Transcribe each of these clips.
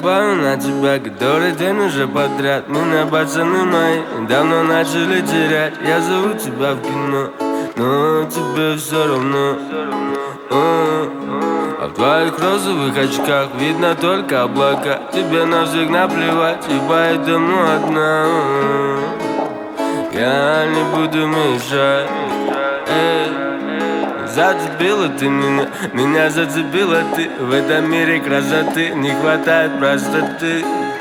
забавно на тебя, который день уже подряд. Меня пацаны мои давно начали терять. Я зову тебя в кино, но тебе все равно. А в твоих розовых очках видно только облака. Тебе на всех наплевать, и поэтому одна. Я не буду мешать. Зацепила ты меня зацепила ты. В этом мире красоты не хватает простоты.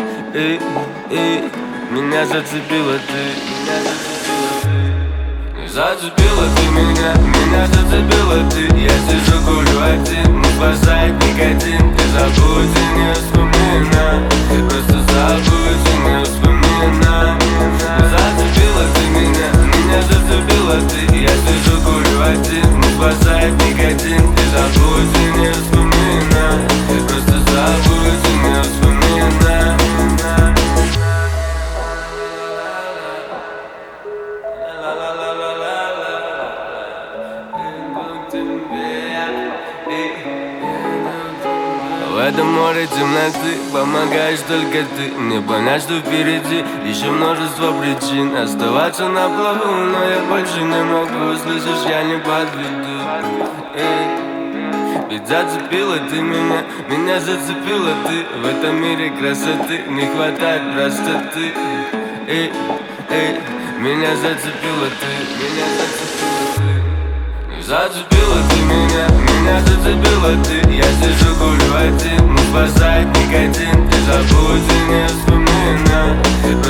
Меня зацепила ты. Зацепила ты меня зацепила ты. Я сижу, курю один, не спасает никотин. Ты забудь и не вспоминай, просто забудь и не вспоминай. Зацепила ты меня зацепила ты. Я сижу, курю один, не спасает никотин. Ты забудь и не вспоминай, просто забудь и не вспоминай. В этом море темноты помогаешь только ты. Мне понять, что впереди еще множество причин оставаться на плаву, но я больше не могу. Слышишь, я не подведу. Ведь зацепила ты меня зацепила ты. В этом мире красоты не хватает простоты. Меня зацепила ты, меня зацепила ты. Зацепила ты меня зацепила ты. Я сижу, курю один, не спасает никотин. Ты забудь и не вспоминай,